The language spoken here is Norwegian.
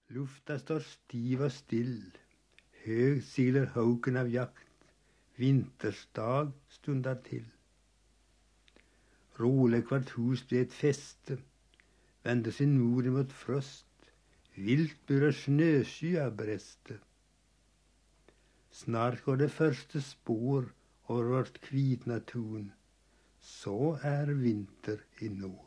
Lufta står stiv og still, høg siler hauken av jakt, vintersdag stundar til. Rolig hvert hus blir et feste, vender sin mor imot frost, vilt bør snøskya breste. Snart går det første spor over vårt kvitna tun, så vinter i nord.